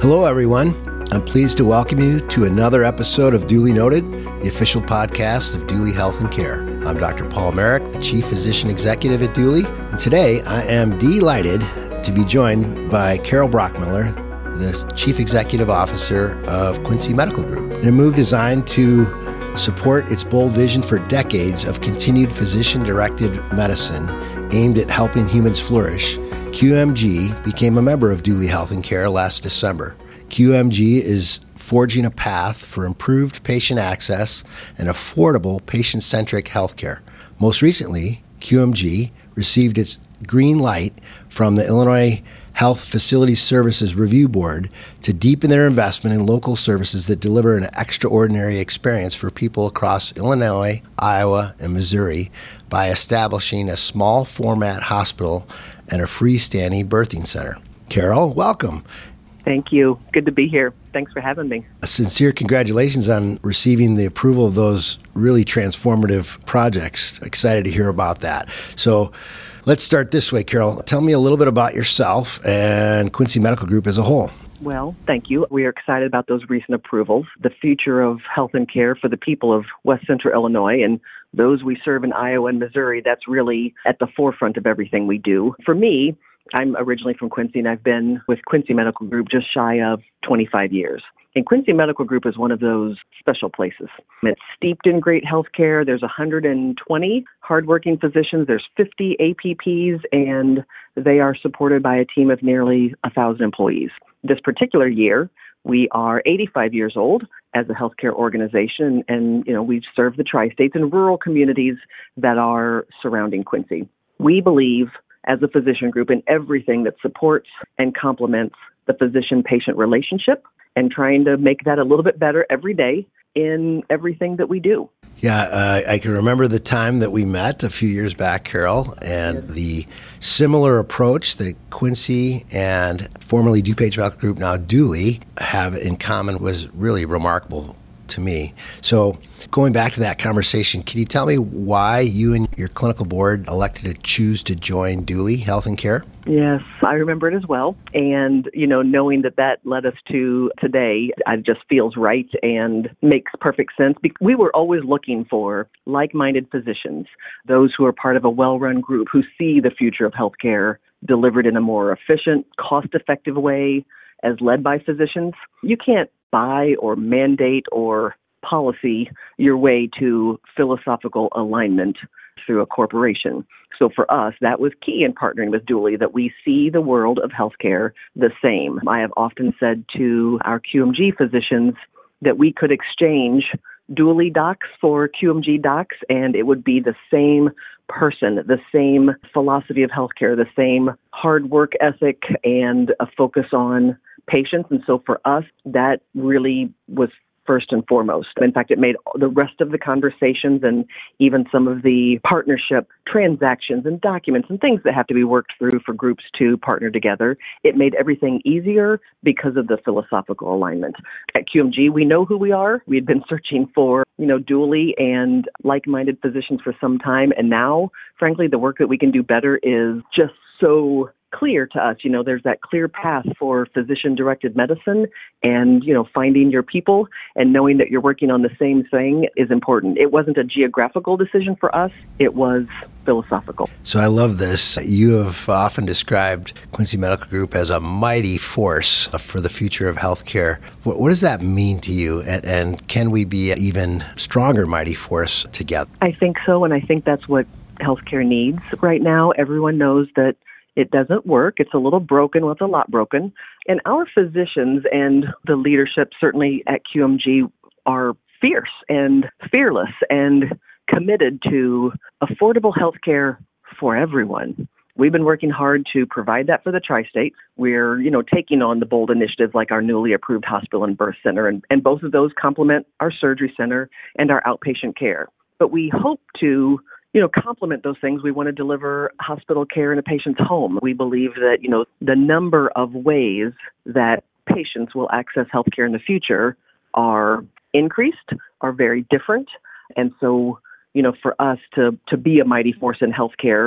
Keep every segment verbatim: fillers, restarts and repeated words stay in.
Hello, everyone. I'm pleased to welcome you to another episode of Duly Noted, the official podcast of Duly Health and Care. I'm Doctor Paul Merrick, the Chief Physician Executive at Duly, and today I am delighted to be joined by Carol Brockmiller, the Chief Executive Officer of Quincy Medical Group. In a move designed to support its bold vision for decades of continued physician-directed medicine aimed at helping humans flourish, Q M G became a member of Duly Health and Care last December. Q M G is forging a path for improved patient access and affordable patient-centric healthcare. Most recently, Q M G received its green light from the Illinois Health Facilities Services Review Board to deepen their investment in local services that deliver an extraordinary experience for people across Illinois, Iowa, and Missouri by establishing a small format hospital and a freestanding birthing center. Carol, welcome. Thank you. Good to be here. Thanks for having me. A sincere congratulations on receiving the approval of those really transformative projects. Excited to hear about that. So let's start this way, Carol. Tell me a little bit about yourself and Quincy Medical Group as a whole. Well, thank you. We are excited about those recent approvals. The future of health and care for the people of West Central Illinois and those we serve in Iowa and Missouri, that's really at the forefront of everything we do. For me, I'm originally from Quincy, and I've been with Quincy Medical Group just shy of twenty-five years. And Quincy Medical Group is one of those special places. It's steeped in great healthcare. There's one hundred twenty hardworking physicians. There's fifty A P Ps, and they are supported by a team of nearly one thousand employees. This particular year, we are eighty-five years old as a healthcare organization, and you know we serve the tri-states and rural communities that are surrounding Quincy. We believe as a physician group in everything that supports and complements the physician-patient relationship and trying to make that a little bit better every day in everything that we do. Yeah, uh, I can remember the time that we met a few years back, Carol, and yes. The similar approach that Quincy and formerly DuPage Medical Group, now Duly, have in common was really remarkable to me. So going back to that conversation, can you tell me why you and your clinical board elected to choose to join Duly Health and Care? Yes, I remember it as well. And, you know, knowing that that led us to today, it just feels right and makes perfect sense. We were always looking for like-minded physicians, those who are part of a well-run group who see the future of healthcare delivered in a more efficient, cost-effective way as led by physicians. You can't buy or mandate or policy your way to philosophical alignment through a corporation. So for us, that was key in partnering with Duly, that we see the world of healthcare the same. I have often said to our Q M G physicians that we could exchange Duly docs for Q M G docs, and it would be the same person, the same philosophy of healthcare, the same hard work ethic, and a focus on patients. And so for us, that really was first and foremost. In fact, it made the rest of the conversations and even some of the partnership transactions and documents and things that have to be worked through for groups to partner together. It made everything easier because of the philosophical alignment. At Q M G, we know who we are. We had been searching for, you know, Duly and like-minded physicians for some time. And now, frankly, the work that we can do better is just so clear to us. You know, there's that clear path for physician-directed medicine, and, you know, finding your people and knowing that you're working on the same thing is important. It wasn't a geographical decision for us. It was philosophical. So I love this. You have often described Quincy Medical Group as a mighty force for the future of healthcare. What, what does that mean to you? And, and can we be an even stronger mighty force together? I think so, and I think that's what healthcare needs right now. Everyone knows that it doesn't work. It's a little broken. Well, it's a lot broken. And our physicians and the leadership, certainly at Q M G, are fierce and fearless and committed to affordable health care for everyone. We've been working hard to provide that for the tri-state. We're, you know, taking on the bold initiatives like our newly approved hospital and birth center, and, and both of those complement our surgery center and our outpatient care. But we hope to you know, complement those things. We want to deliver hospital care in a patient's home. We believe that, you know, the number of ways that patients will access healthcare in the future are increased, are very different. And so, you know, for us to, to be a mighty force in healthcare,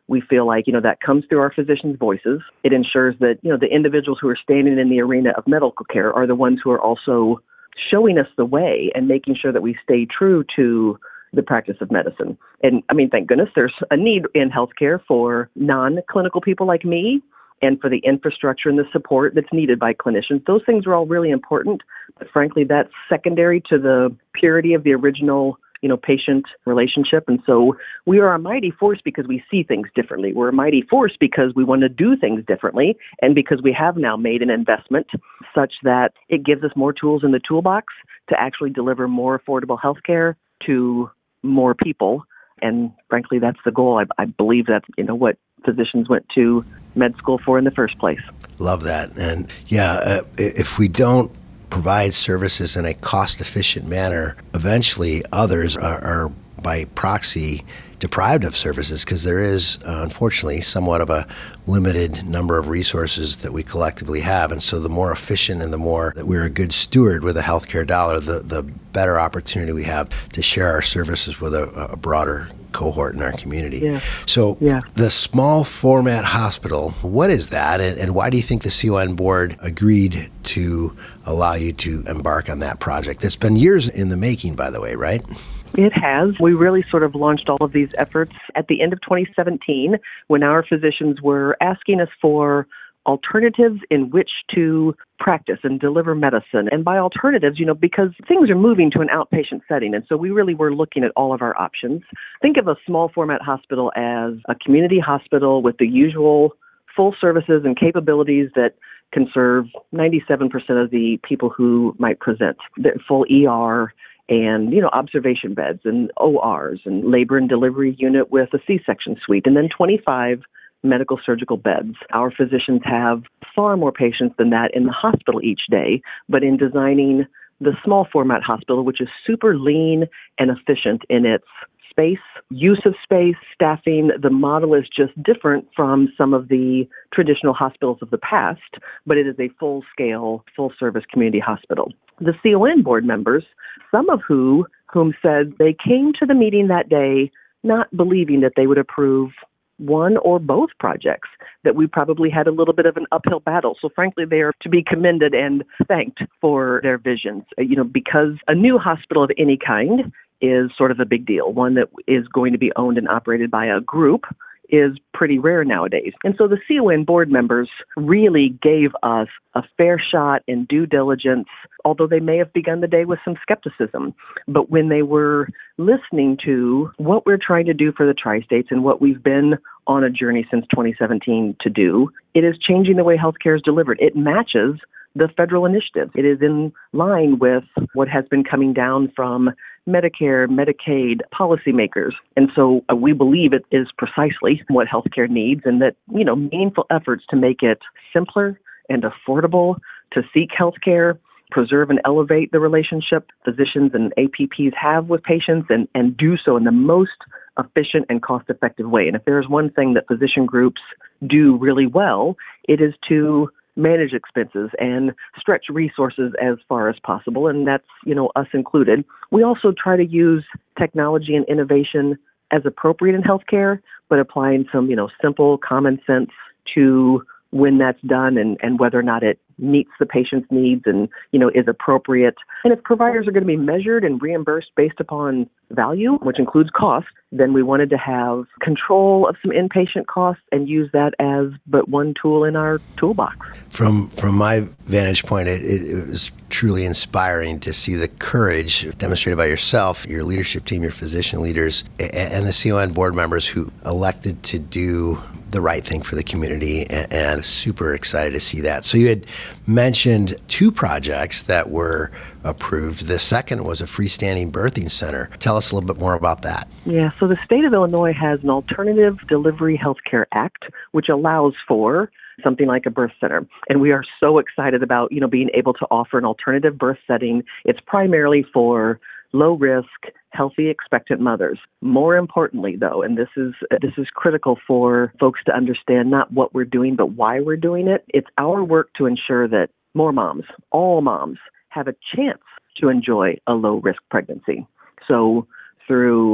We feel like, you know, that comes through our physicians' voices. It ensures that, you know, the individuals who are standing in the arena of medical care are the ones who are also showing us the way and making sure that we stay true to the practice of medicine. And I mean, thank goodness there's a need in healthcare for non-clinical people like me and for the infrastructure and the support that's needed by clinicians. Those things are all really important, but frankly, that's secondary to the purity of the original, you know, patient relationship. And so we are a mighty force because we see things differently. We're a mighty force because we want to do things differently and because we have now made an investment such that it gives us more tools in the toolbox to actually deliver more affordable healthcare to more people. And frankly, that's the goal. I, I believe that's, you know, what physicians went to med school for in the first place. Love that. And yeah, uh, if we don't provide services in a cost-efficient manner, eventually others are, are by proxy deprived of services because there is, uh, unfortunately, somewhat of a limited number of resources that we collectively have. And so the more efficient and the more that we're a good steward with a healthcare dollar, the, the better opportunity we have to share our services with a, a broader cohort in our community. Yeah. So yeah. The small format hospital, what is that? And, and why do you think the C O N board agreed to allow you to embark on that project? That's been years in the making, by the way, right? It has. We really sort of launched all of these efforts at the end of twenty seventeen when our physicians were asking us for alternatives in which to practice and deliver medicine. And by alternatives, you know, because things are moving to an outpatient setting. And so we really were looking at all of our options. Think of a small format hospital as a community hospital with the usual full services and capabilities that can serve ninety-seven percent of the people who might present. The full E R and, you know, observation beds and O Rs and labor and delivery unit with a C-section suite, and then twenty-five medical surgical beds. Our physicians have far more patients than that in the hospital each day, but in designing the small format hospital, which is super lean and efficient in its space, use of space, staffing, the model is just different from some of the traditional hospitals of the past, but it is a full-scale, full-service community hospital. The C O N board members, some of who, whom said they came to the meeting that day not believing that they would approve one or both projects, that we probably had a little bit of an uphill battle. So frankly, they are to be commended and thanked for their visions, you know, because a new hospital of any kind is sort of a big deal. One that is going to be owned and operated by a group is pretty rare nowadays. And so the C O N board members really gave us a fair shot in due diligence, although they may have begun the day with some skepticism. But when they were listening to what we're trying to do for the Tri-States and what we've been on a journey since twenty seventeen to do, it is changing the way healthcare is delivered. It matches the federal initiatives. It is in line with what has been coming down from Medicare, Medicaid policymakers. And so uh, we believe it is precisely what healthcare needs, and that, you know, meaningful efforts to make it simpler and affordable to seek healthcare, preserve and elevate the relationship physicians and A P Ps have with patients, and, and do so in the most efficient and cost-effective way. And if there's one thing that physician groups do really well, it is to manage expenses and stretch resources as far as possible, and that's, you know, us included. We also try to use technology and innovation as appropriate in healthcare, but applying some, you know, simple common sense to when that's done and, and whether or not it meets the patient's needs and, you know, is appropriate. And if providers are going to be measured and reimbursed based upon value, which includes cost, then we wanted to have control of some inpatient costs and use that as but one tool in our toolbox. From from my vantage point, it, it was truly inspiring to see the courage demonstrated by yourself, your leadership team, your physician leaders, and the C O N board members who elected to do the right thing for the community, and, and super excited to see that. So you had mentioned two projects that were approved. The second was a freestanding birthing center. Tell us a little bit more about that. Yeah, so the state of Illinois has an Alternative Delivery Healthcare Act, which allows for something like a birth center. And we are so excited about, you know, being able to offer an alternative birth setting. It's primarily for low-risk, healthy, expectant mothers. More importantly, though, and this is this is critical for folks to understand not what we're doing, but why we're doing it. It's our work to ensure that more moms, all moms, have a chance to enjoy a low-risk pregnancy. So through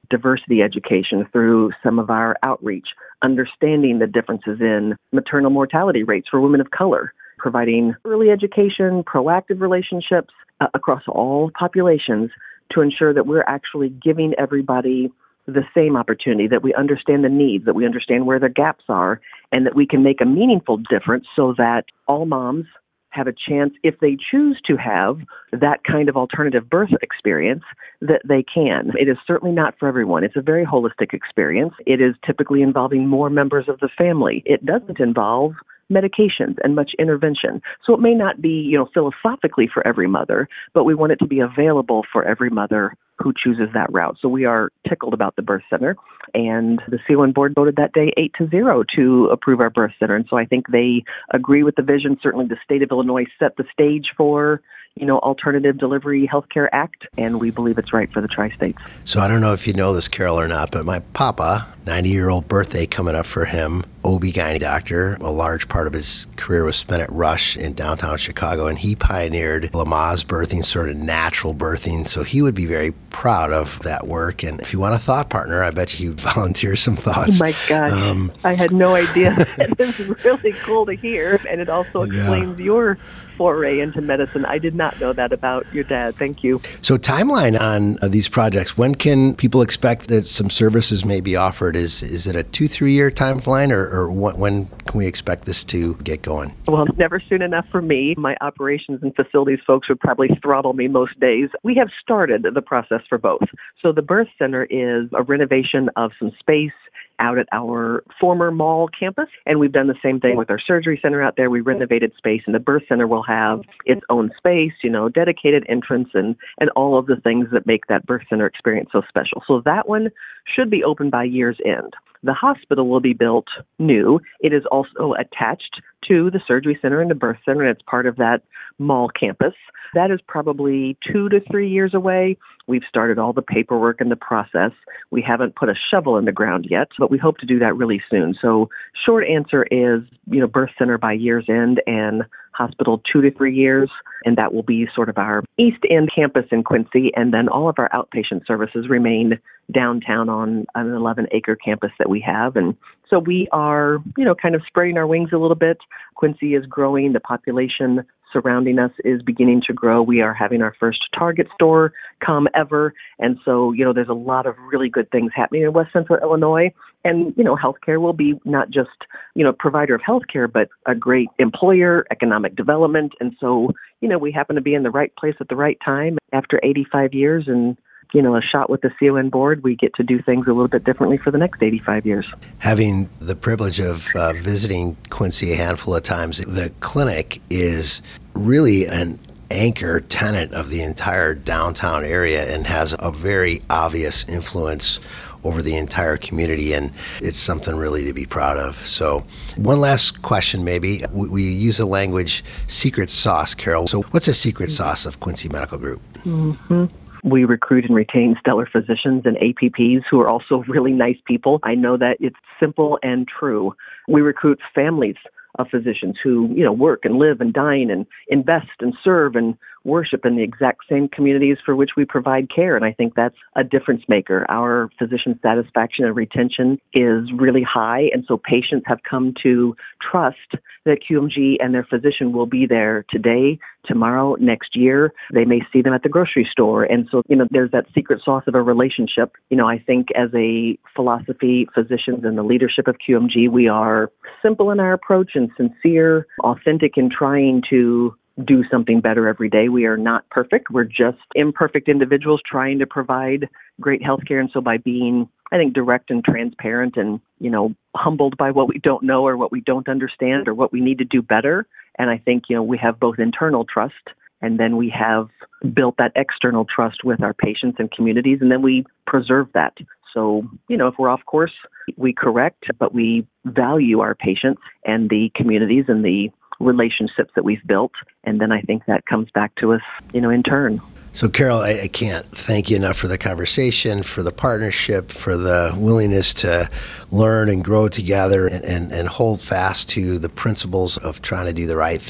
diversity education, through some of our outreach, understanding the differences in maternal mortality rates for women of color, providing early education, proactive relationships uh, across all populations to ensure that we're actually giving everybody the same opportunity, that we understand the needs, that we understand where the gaps are, and that we can make a meaningful difference so that all moms have a chance, if they choose to have that kind of alternative birth experience, that they can. It is certainly not for everyone. It's a very holistic experience. It is typically involving more members of the family. It doesn't involve medications and much intervention. So it may not be, you know, philosophically for every mother, but we want it to be available for every mother who chooses that route. So we are tickled about the birth center, and the C O N board voted that day eight to zero to approve our birth center. And so I think they agree with the vision. Certainly the state of Illinois set the stage for, you know, Alternative Delivery Healthcare Act, and we believe it's right for the tri-states. So I don't know if you know this, Carol, or not, but my papa, ninety-year-old birthday coming up for him, O B G Y N doctor. A large part of his career was spent at Rush in downtown Chicago, and he pioneered Lamaze birthing, sort of natural birthing. So he would be very proud of that work. And if you want a thought partner, I bet you he'd volunteer some thoughts. Oh my gosh, um, I had no idea. This is really cool to hear, and it also explains yeah. your foray into medicine. I did not know that about your dad. Thank you. So timeline on uh, these projects, when can people expect that some services may be offered? Is is it a two, three-year timeline, or, or when, when can we expect this to get going? Well, never soon enough for me. My operations and facilities folks would probably throttle me most days. We have started the process for both. So the birth center is a renovation of some space out at our former mall campus, and we've done the same thing with our surgery center out there. We renovated space, and the birth center will have its own space, you know, dedicated entrance, and, and all of the things that make that birth center experience so special. So that one should be open by year's end. The hospital will be built new. It is also attached to the surgery center and the birth center, and it's part of that mall campus. That is probably two to three years away. We've started all the paperwork and the process. We haven't put a shovel in the ground yet, but we hope to do that really soon. So short answer is, you know, birth center by year's end and hospital two to three years. And that will be sort of our East End campus in Quincy. And then all of our outpatient services remain downtown on an eleven acre campus that we have. And so we are, you know, kind of spreading our wings a little bit. Quincy is growing. The population surrounding us is beginning to grow. We are having our first Target store come ever. And so, you know, there's a lot of really good things happening in West Central Illinois. And, you know, healthcare will be not just, you know, provider of healthcare, but a great employer, economic development. And so, you know, we happen to be in the right place at the right time. After eighty-five years and, you know, a shot with the C O N board, we get to do things a little bit differently for the next eighty-five years. Having the privilege of uh, visiting Quincy a handful of times, the clinic is really an anchor tenant of the entire downtown area and has a very obvious influence over the entire community, and it's something really to be proud of. So one last question maybe. We, we use the language secret sauce, Carol. So what's a secret sauce of Quincy Medical Group? Mm-hmm. We recruit and retain stellar physicians and A P Ps who are also really nice people. I know that it's simple and true. We recruit families of physicians who, you know, work and live and dine and invest and serve and worship in the exact same communities for which we provide care. And I think that's a difference maker. Our physician satisfaction and retention is really high. And so patients have come to trust that Q M G and their physician will be there today, tomorrow, next year. They may see them at the grocery store. And so, you know, there's that secret sauce of a relationship. You know, I think as a philosophy, physicians and the leadership of Q M G, we are simple in our approach and sincere, authentic in trying to do something better every day. We are not perfect. We're just imperfect individuals trying to provide great healthcare. And so by being, I think, direct and transparent and, you know, humbled by what we don't know or what we don't understand or what we need to do better. And I think, you know, we have both internal trust and then we have built that external trust with our patients and communities, and then we preserve that. So, you know, if we're off course, we correct, but we value our patients and the communities and the relationships that we've built. And then I think that comes back to us, you know, in turn. So, Carol, I, I can't thank you enough for the conversation, for the partnership, for the willingness to learn and grow together and, and, and hold fast to the principles of trying to do the right thing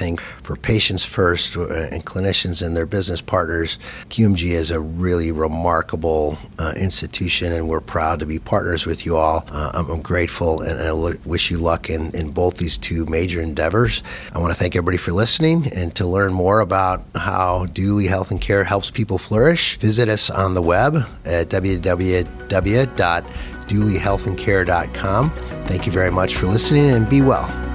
for patients first and clinicians and their business partners. Q M G is a really remarkable uh, institution, and we're proud to be partners with you all. Uh, I'm, I'm grateful, and I look, wish you luck in, in both these two major endeavors. I want to thank everybody for listening, and to learn more about how Duly Health and Care helps people flourish, visit us on the web at w w w dot duly health and care dot com. Thank you very much for listening, and be well.